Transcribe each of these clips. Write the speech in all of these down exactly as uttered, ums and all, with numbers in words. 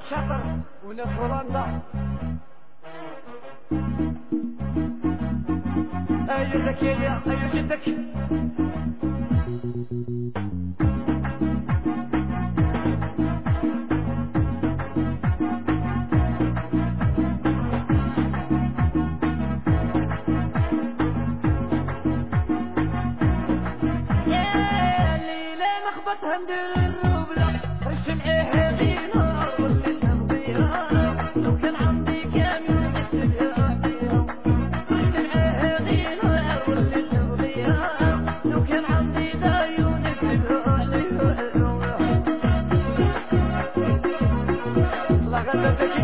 شاطر وناس هولندا. ايو زكية ايو جدك هندير الروبلة رشم ايه غينا واللي تنبيها لو كان عندي كامل نكتبها فيها. رشم ايه غينا واللي تنبيها لو كان عندي دايو نكتبها ليها. الله غدتك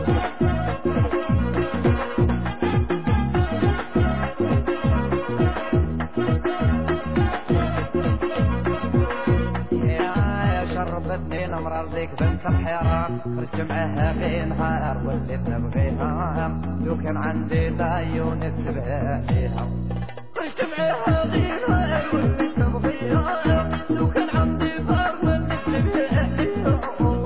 مرار ذيك بنت الحيران خرجت معاها في نهار واللي تبغيها لو كان عندي دايون تبغيها فيها. خرجت معاها في نهار واللي تبغيها لو كان عندي فار واللي تبغيها فيها.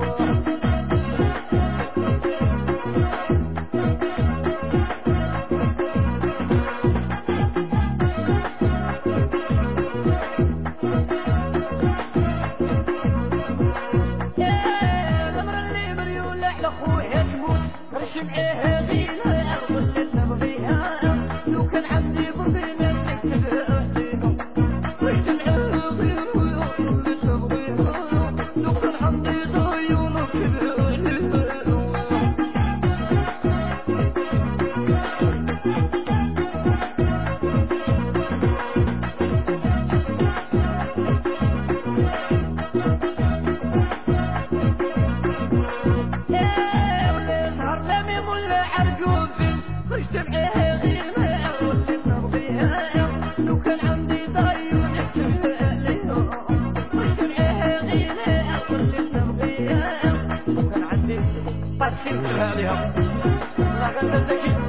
رشم ايه غينا واللي تبغيها لو كان عندي ضبينا نكتبها فيها. رشم ايه غينا واللي تبغيها لو كان عندي ضيون نكتبها فيها. خرجت معاها غينا واللي تبغيها لو كان عندي دايون نكتبها ليها. خرجت معاها غينا واللي تبغيها لو كان عندي طرشي نكتبها ليها. الله غدتك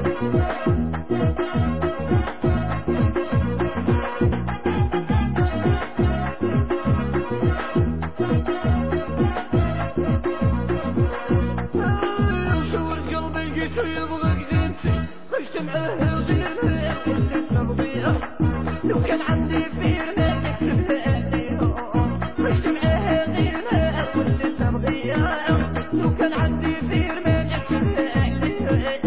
شور قلبي قلت يبغى خرجت معاها غينا واللي تبغيها لو كان عندي فير ما نكتبها ليها. خرجت معاها غينا واللي تبغيها لو كان عندي فير ما نكتبها ليها.